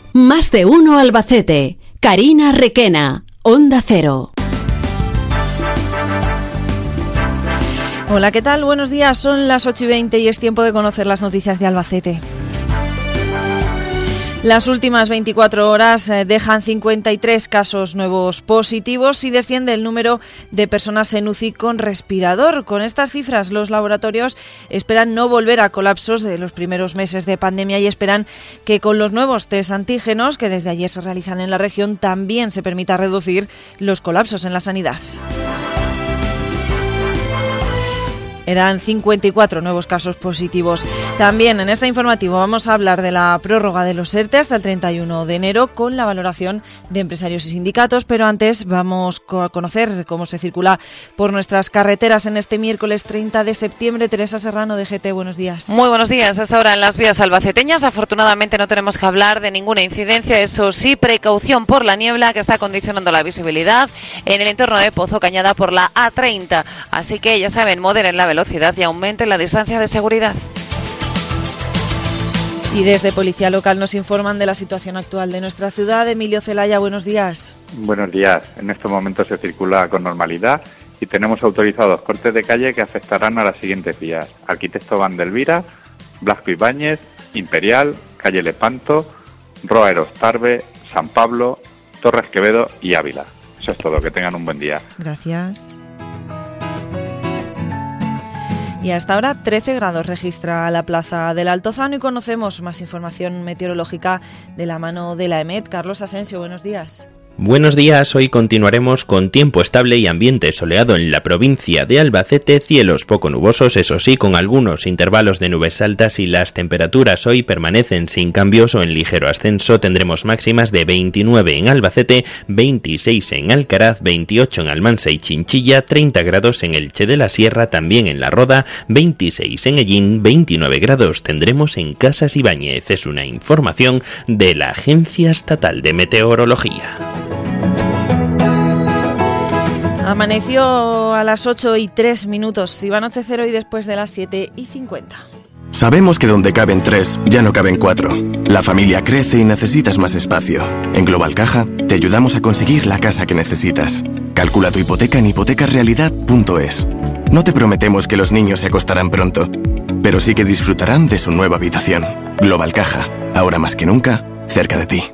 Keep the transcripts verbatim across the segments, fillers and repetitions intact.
Más de uno Albacete. Karina Requena, Onda Cero. Hola, ¿qué tal? Buenos días, son las ocho y veinte y es tiempo de conocer las noticias de Albacete. Las últimas veinticuatro horas dejan cincuenta y tres casos nuevos positivos y desciende el número de personas en U C I con respirador. Con estas cifras, los laboratorios esperan no volver a colapsos de los primeros meses de pandemia y esperan que con los nuevos test antígenos que desde ayer se realizan en la región también se permita reducir los colapsos en la sanidad. Eran cincuenta y cuatro nuevos casos positivos. También en este informativo vamos a hablar de la prórroga de los ERTE hasta el treinta y uno de enero con la valoración de empresarios y sindicatos, pero antes vamos a conocer cómo se circula por nuestras carreteras en este miércoles treinta de septiembre. Teresa Serrano de G T, buenos días. Muy buenos días. Hasta ahora en las vías albaceteñas afortunadamente no tenemos que hablar de ninguna incidencia, eso sí, precaución por la niebla que está condicionando la visibilidad en el entorno de Pozo Cañada por la A treinta, así que ya saben, moderen la velocidad y aumente la distancia de seguridad. Y desde Policía Local nos informan de la situación actual de nuestra ciudad. Emilio Celaya, buenos días. Buenos días. En estos momentos se circula con normalidad y tenemos autorizados cortes de calle que afectarán a las siguientes vías: Arquitecto Vandelvira, Blasco Ibáñez, Imperial, Calle Lepanto, Roa Eros Tarbe, San Pablo, Torres Quevedo y Ávila. Eso es todo. Que tengan un buen día. Gracias. Y hasta ahora trece grados registra la plaza del Altozano y conocemos más información meteorológica de la mano de la EMET. Carlos Asensio, buenos días. Buenos días, hoy continuaremos con tiempo estable y ambiente soleado en la provincia de Albacete, cielos poco nubosos, eso sí, con algunos intervalos de nubes altas y las temperaturas hoy permanecen sin cambios o en ligero ascenso. Tendremos máximas de veintinueve en Albacete, veintiséis en Alcaraz, veintiocho en Almansa y Chinchilla, treinta grados en Elche de la Sierra, también en La Roda, veintiséis en Ellín, veintinueve grados tendremos en Casas Ibáñez. Es una información de la Agencia Estatal de Meteorología. Amaneció a las ocho y tres minutos, iba a anochecer hoy después de las siete y cincuenta. Sabemos que donde caben tres, ya no caben cuatro. La familia crece y necesitas más espacio. En Global Caja te ayudamos a conseguir la casa que necesitas. Calcula tu hipoteca en hipotecarealidad punto es. No te prometemos que los niños se acostarán pronto, pero sí que disfrutarán de su nueva habitación. Global Caja, ahora más que nunca, cerca de ti.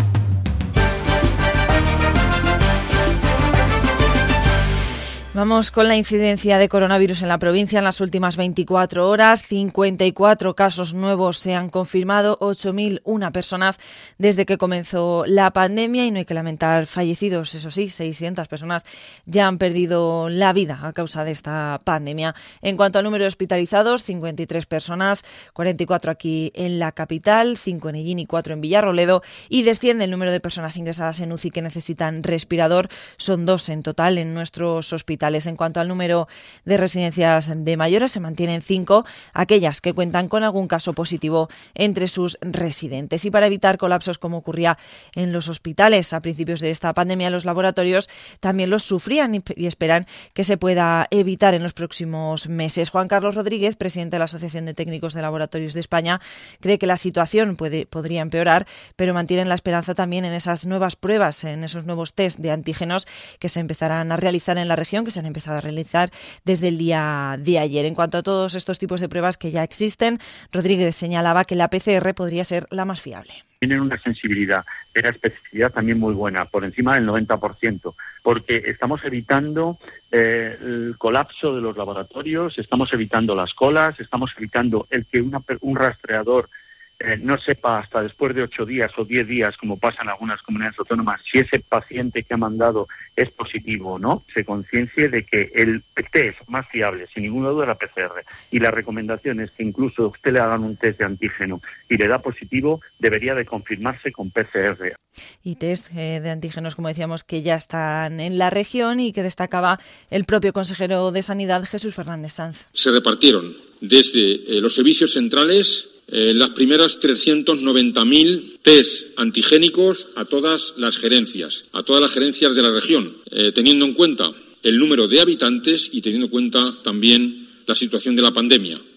Vamos con la incidencia de coronavirus en la provincia en las últimas veinticuatro horas. cincuenta y cuatro casos nuevos se han confirmado, ocho mil una personas desde que comenzó la pandemia y no hay que lamentar fallecidos. Eso sí, seiscientas personas ya han perdido la vida a causa de esta pandemia. En cuanto al número de hospitalizados, cincuenta y tres personas, cuarenta y cuatro aquí en la capital, cinco en Ellín y cuatro en Villarroledo, y desciende el número de personas ingresadas en U C I que necesitan respirador. Son dos en total en nuestros hospitales. En cuanto al número de residencias de mayores, se mantienen cinco, aquellas que cuentan con algún caso positivo entre sus residentes. Y para evitar colapsos como ocurría en los hospitales a principios de esta pandemia, los laboratorios también los sufrían y esperan que se pueda evitar en los próximos meses. Juan Carlos Rodríguez, presidente de la Asociación de Técnicos de Laboratorios de España, cree que la situación puede, podría empeorar, pero mantienen la esperanza también en esas nuevas pruebas, en esos nuevos test de antígenos que se empezarán a realizar en la región, que se han empezado a realizar desde el día de ayer. En cuanto a todos estos tipos de pruebas que ya existen, Rodríguez señalaba que la P C R podría ser la más fiable. Tienen una sensibilidad y una especificidad también muy buena, por encima del noventa por ciento, porque estamos evitando eh, el colapso de los laboratorios, estamos evitando las colas, estamos evitando el que una, un rastreador Eh, no sepa hasta después de ocho días o diez días, como pasa en algunas comunidades autónomas, si ese paciente que ha mandado es positivo o no. Se conciencie de que el test más fiable, sin ninguna duda, es la P C R. Y la recomendación es que incluso usted le hagan un test de antígeno y le da positivo, debería de confirmarse con P C R. Y test eh, de antígenos, como decíamos, que ya están en la región y que destacaba el propio consejero de Sanidad, Jesús Fernández Sanz. Se repartieron desde eh, los servicios centrales Eh, las primeras trescientos noventa mil test antigénicos a todas las gerencias, a todas las gerencias de la región, eh, teniendo en cuenta el número de habitantes y teniendo en cuenta también la situación de la pandemia.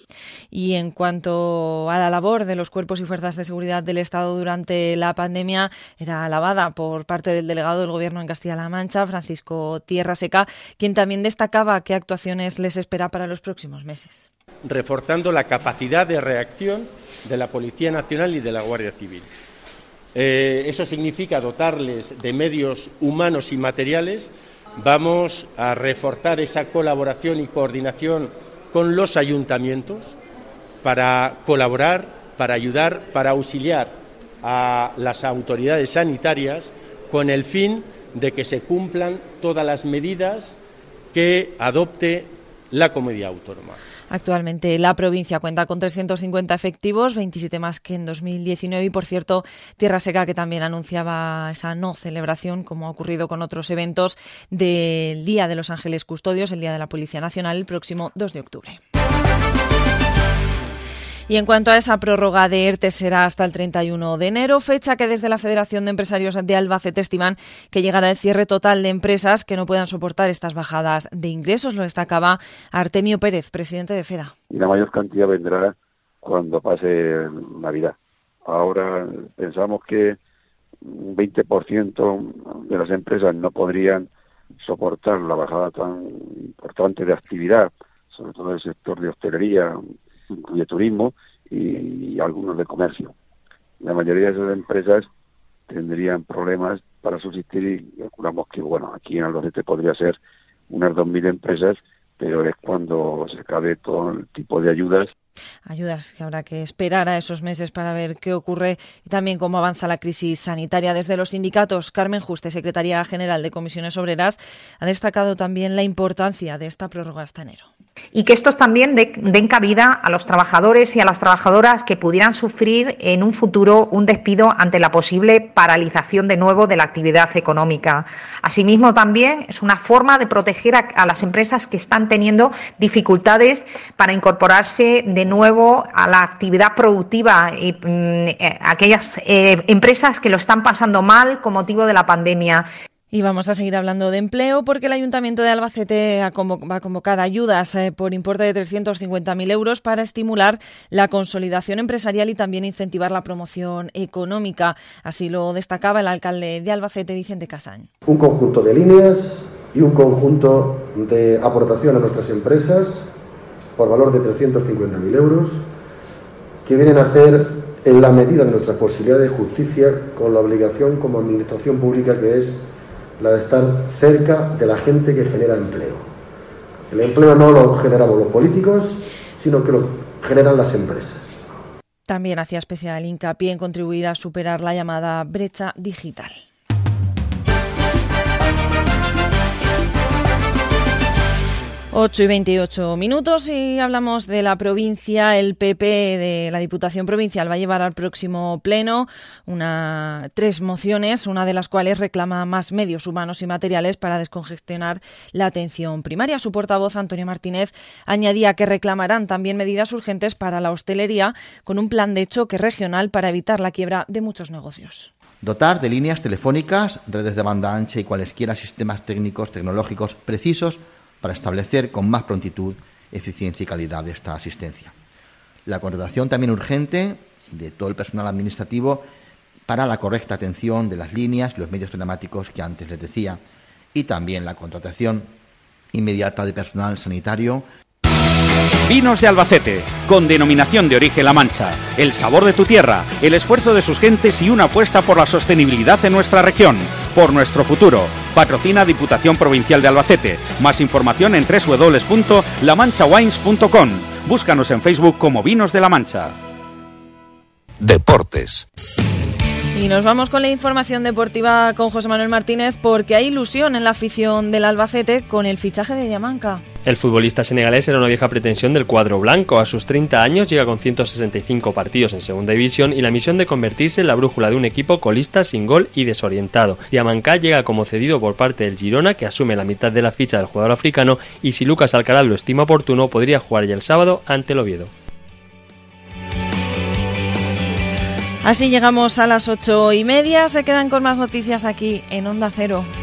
Y en cuanto a la labor de los cuerpos y fuerzas de seguridad del Estado durante la pandemia, era alabada por parte del delegado del Gobierno en Castilla-La Mancha, Francisco Tierraseca, quien también destacaba qué actuaciones les espera para los próximos meses. Reforzando la capacidad de reacción de la Policía Nacional y de la Guardia Civil. Eh, eso significa dotarles de medios humanos y materiales. Vamos a reforzar esa colaboración y coordinación con los ayuntamientos para colaborar, para ayudar, para auxiliar a las autoridades sanitarias con el fin de que se cumplan todas las medidas que adopte la comunidad autónoma. Actualmente la provincia cuenta con trescientos cincuenta efectivos, veintisiete más que en dos mil diecinueve y, por cierto, Tierraseca, que también anunciaba esa no celebración, como ha ocurrido con otros eventos, del Día de los Ángeles Custodios, el Día de la Policía Nacional, el próximo dos de octubre. Y en cuanto a esa prórroga de ERTE, será hasta el treinta y uno de enero, fecha que desde la Federación de Empresarios de Albacete estiman que llegará el cierre total de empresas que no puedan soportar estas bajadas de ingresos. Lo destacaba Artemio Pérez, presidente de FEDA. Y la mayor cantidad vendrá cuando pase Navidad. Ahora pensamos que un veinte por ciento de las empresas no podrían soportar la bajada tan importante de actividad, sobre todo el sector de hostelería, incluye turismo y, y algunos de comercio. La mayoría de esas empresas tendrían problemas para subsistir y calculamos que, bueno, aquí en Albacete podría ser unas dos mil empresas, pero es cuando se acabe todo el tipo de ayudas. Ayudas que habrá que esperar a esos meses para ver qué ocurre y también cómo avanza la crisis sanitaria. Desde los sindicatos, Carmen Juste, secretaria general de Comisiones Obreras, ha destacado también la importancia de esta prórroga hasta enero. Y que estos también de, den cabida a los trabajadores y a las trabajadoras que pudieran sufrir en un futuro un despido ante la posible paralización de nuevo de la actividad económica. Asimismo, también es una forma de proteger a, a las empresas que están teniendo dificultades para incorporarse de nuevo a la actividad productiva y mm, aquellas eh, empresas que lo están pasando mal con motivo de la pandemia. Y vamos a seguir hablando de empleo porque el Ayuntamiento de Albacete va a convocar ayudas eh, por importe de trescientos cincuenta mil euros para estimular la consolidación empresarial y también incentivar la promoción económica. Así lo destacaba el alcalde de Albacete, Vicente Casañ. Un conjunto de líneas y un conjunto de aportación a nuestras empresas por valor de trescientos cincuenta mil euros que vienen a hacer en la medida de nuestras posibilidades de justicia con la obligación como administración pública que es la de estar cerca de la gente que genera empleo. El empleo no lo generamos los políticos, sino que lo generan las empresas. También hacía especial hincapié en contribuir a superar la llamada brecha digital. ocho y veintiocho minutos y hablamos de la provincia. El P P de la Diputación Provincial va a llevar al próximo pleno una, tres mociones, una de las cuales reclama más medios humanos y materiales para descongestionar la atención primaria. Su portavoz, Antonio Martínez, añadía que reclamarán también medidas urgentes para la hostelería con un plan de choque regional para evitar la quiebra de muchos negocios. Dotar de líneas telefónicas, redes de banda ancha y cualesquiera sistemas técnicos tecnológicos precisos para establecer con más prontitud, eficiencia y calidad de esta asistencia. La contratación también urgente de todo el personal administrativo para la correcta atención de las líneas y los medios telemáticos que antes les decía, y también la contratación inmediata de personal sanitario. Vinos de Albacete, con denominación de origen La Mancha, el sabor de tu tierra, el esfuerzo de sus gentes y una apuesta por la sostenibilidad en nuestra región, por nuestro futuro. Patrocina Diputación Provincial de Albacete. Más información en doble u doble u doble u punto la mancha wines punto com. Búscanos en Facebook como Vinos de La Mancha. Deportes. Y nos vamos con la información deportiva con José Manuel Martínez porque hay ilusión en la afición del Albacete con el fichaje de Diamanca. El futbolista senegalés era una vieja pretensión del cuadro blanco. A sus treinta años llega con ciento sesenta y cinco partidos en segunda división y la misión de convertirse en la brújula de un equipo colista, sin gol y desorientado. Diamanca llega como cedido por parte del Girona, que asume la mitad de la ficha del jugador africano, y si Lucas Alcaraz lo estima oportuno podría jugar ya el sábado ante el Oviedo. Así llegamos a las ocho y media. Se quedan con más noticias aquí en Onda Cero.